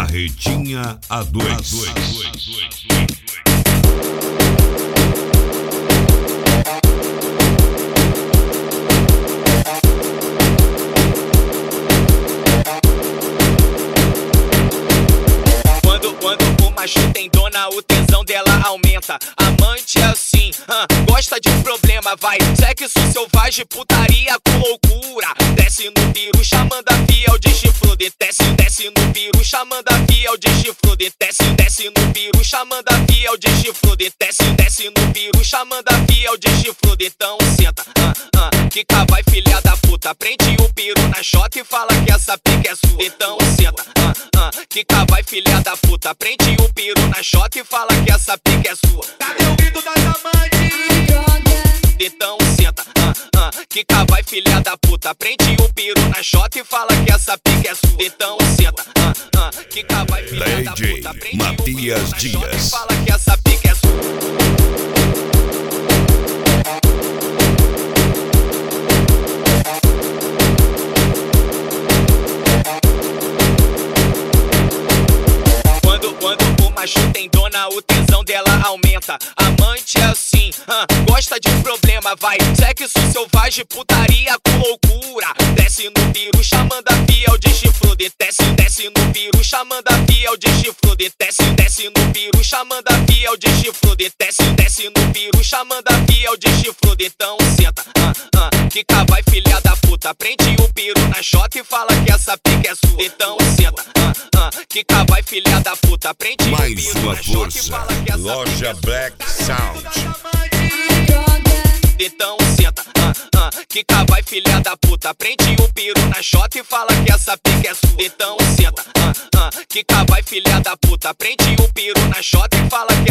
Marretinha A2. Quando o macho tem dona, o tesão dela aumenta. Amante é assim, gosta de problema, vai. Sexo selvagem, putaria com loucura. Desce no piru, chamando a fiel de chifrude. Desce no piru, chamando a fiel de chifrude. Desce no piru, chamando a fiel de chifrude. Desce no piru, chamando a fiel de chifrude. Então senta, quica vai filha da puta. Prende o piru na chota e fala que essa pica é sua. Então senta, quica vai filha da puta. Prende o piru na chota e fala que essa pica é sua. Cadê o grito das amantes? Então senta, quica vai filha da puta. Prende o piru na chota e fala que essa pica é sua. Então senta, quica vai filha da DJ puta. Prende Matias o piru na chota Dias. e fala que essa pica é sua. Quando o macho tem dona, o tesão dela aumenta. Amante é assim, gosta de problema, vai. Sexo selvagem, putaria com loucura. Desce no piru, chamando a fiel de chifrude. Desce no piru, chamando a fiel de chifrude. Desce no piru, chamando a fiel de chifrude. Desce no piru, chamando a fiel de chifrude. Então senta, quica vai filha da puta. Prende o piru na chota e fala que essa pica é sua. Então senta, quica vai filha da puta. Prende Mais o piru uma na chota e força. fala que essa Loja pica é sua. Black Sound. Então senta, quica vai filha da puta. Prende o piru na chota e fala que essa pica é sua. Então senta, quica vai filha da puta. Prende o piru na chota e fala que